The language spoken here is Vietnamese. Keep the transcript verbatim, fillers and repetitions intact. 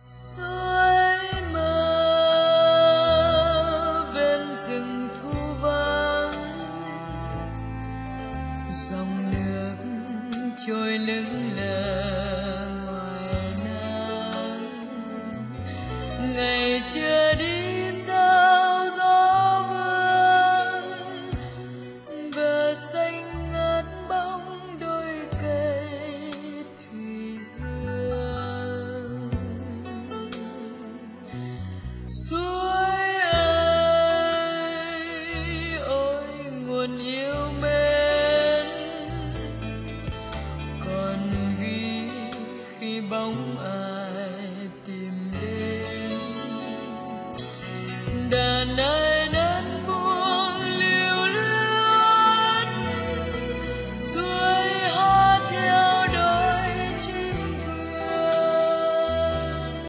suối mơ bên rừng thu vắng, dòng nước trôi lững lờ ngoài nắng. Ngày chưa đi sao gió vương, bờ xanh ngát bóng đôi cây thủy dương.